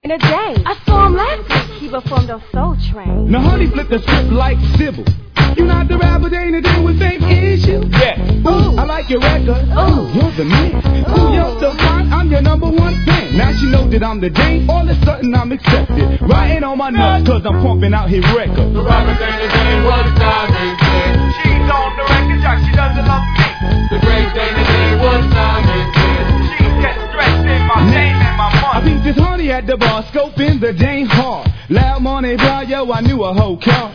in a day. I saw him last week. He performed on Soul Train. Now honey flipped the script like Sybil. You not the rapper, they ain't a deal with same issue. Yeah. Ooh, I like your record. Ooh, you're the man. Ooh, you're so fine. I'm your number one fan. Now she knows that I'm the Dane. All of a sudden I'm accepted. Riding on my nuts, cause I'm pumping out his record. The rapper thing is in what time is it? She's on the record track, she doesn't love me. The great thing is in what time is it? She gets stressed in my name and my money. I beat this honey at the bar, scoping the Dane hard. Loud money, bro, yo, I knew a whole car.